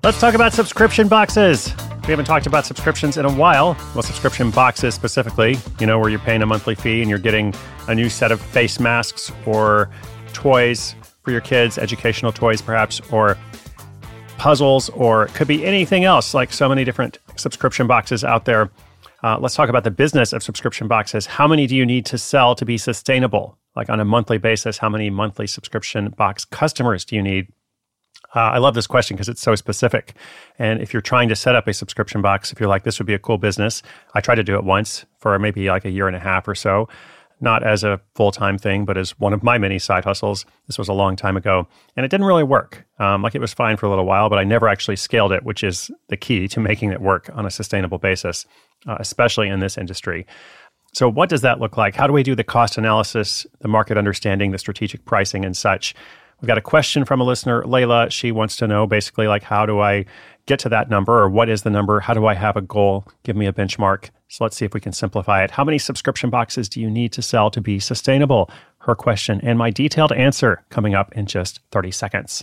Let's talk about subscription boxes. We haven't talked about subscriptions in a while. Well, subscription boxes specifically, where you're paying a monthly fee and you're getting a new set of face masks or toys for your kids, educational toys perhaps, or puzzles, or it could be anything else, like so many different subscription boxes out there. Let's talk about the business of subscription boxes. How many do you need to sell to be sustainable? Like on a monthly basis, how many monthly subscription box customers do you need? I love this question because it's so specific. And if you're trying to set up a subscription box, if you're like, this would be a cool business, I tried to do it once for maybe like a year and a half or so, not as a full-time thing, but as one of my many side hustles. This was a long time ago, and it didn't really work. It was fine for a little while, but I never actually scaled it, which is the key to making it work on a sustainable basis, especially in this industry. So what does that look like? How do we do the cost analysis, the market understanding, the strategic pricing and such? We've got a question from a listener, Layla. She wants to know basically like, how do I get to that number, or what is the number? How do I have a goal? Give me a benchmark. So let's see if we can simplify it. How many subscription boxes do you need to sell to be sustainable? Her question and my detailed answer coming up in just 30 seconds.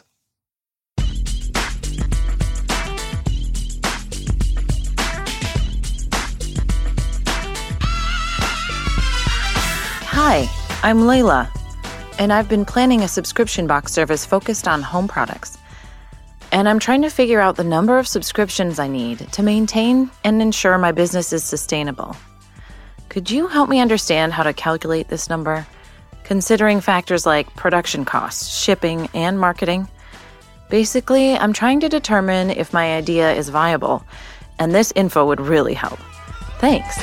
Hi, I'm Layla, and I've been planning a subscription box service focused on home products. And I'm trying to figure out the number of subscriptions I need to maintain and ensure my business is sustainable. Could you help me understand how to calculate this number, considering factors like production costs, shipping, and marketing? Basically, I'm trying to determine if my idea is viable, and this info would really help. Thanks.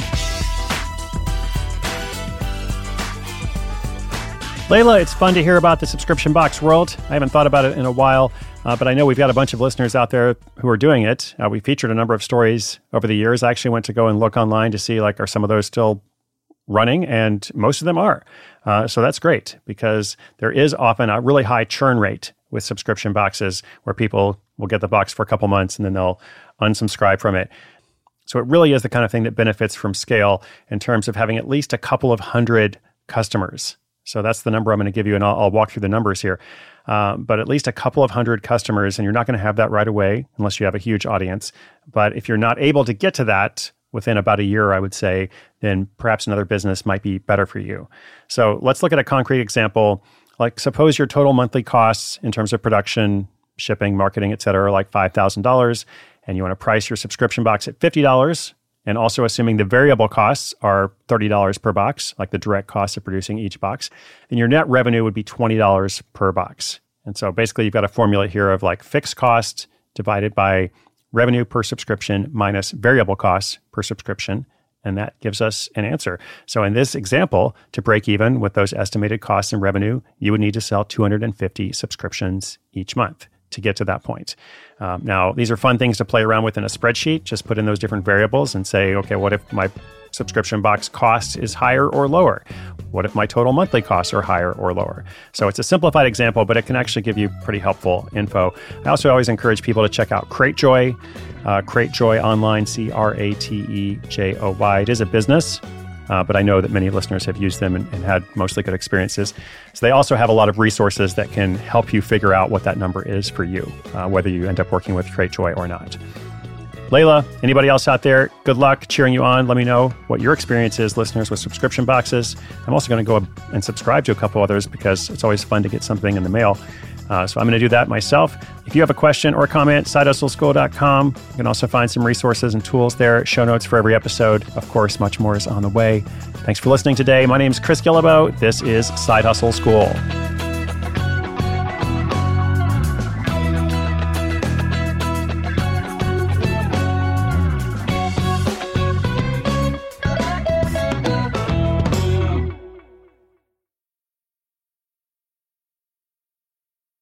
Layla, it's fun to hear about the subscription box world. I haven't thought about it in a while, but I know we've got a bunch of listeners out there who are doing it. We featured a number of stories over the years. I actually went to go and look online to see, are some of those still running? And most of them are. So that's great, because there is often a really high churn rate with subscription boxes where people will get the box for a couple months and then they'll unsubscribe from it. So it really is the kind of thing that benefits from scale in terms of having at least a couple of hundred customers. So that's the number I'm going to give you, and I'll walk through the numbers here. But at least a couple of hundred customers, and you're not going to have that right away unless you have a huge audience. But if you're not able to get to that within about a year, I would say, then perhaps another business might be better for you. So let's look at a concrete example. Like, suppose your total monthly costs in terms of production, shipping, marketing, et cetera, are like $5,000, and you want to price your subscription box at $50. And also assuming the variable costs are $30 per box, like the direct cost of producing each box, then your net revenue would be $20 per box. And so basically you've got a formula here of like fixed cost divided by revenue per subscription minus variable costs per subscription. And that gives us an answer. So in this example, to break even with those estimated costs and revenue, you would need to sell 250 subscriptions each month to get to that point. Now, these are fun things to play around with in a spreadsheet. Just put in those different variables and say, okay, what if my subscription box cost is higher or lower? What if my total monthly costs are higher or lower? So it's a simplified example, but it can actually give you pretty helpful info. I also always encourage people to check out Cratejoy, Cratejoy online, Cratejoy. It is a business. But I know that many listeners have used them and had mostly good experiences. So they also have a lot of resources that can help you figure out what that number is for you, whether you end up working with Cratejoy or not. Layla, anybody else out there, good luck, cheering you on. Let me know what your experience is, listeners, with subscription boxes. I'm also going to go and subscribe to a couple others because it's always fun to get something in the mail. So I'm going to do that myself. If you have a question or a comment, sidehustleschool.com. You can also find some resources and tools there, show notes for every episode. Of course, much more is on the way. Thanks for listening today. My name is Chris Guillebeau. This is Side Hustle School.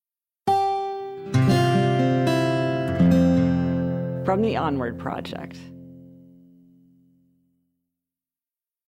From the Onward Project.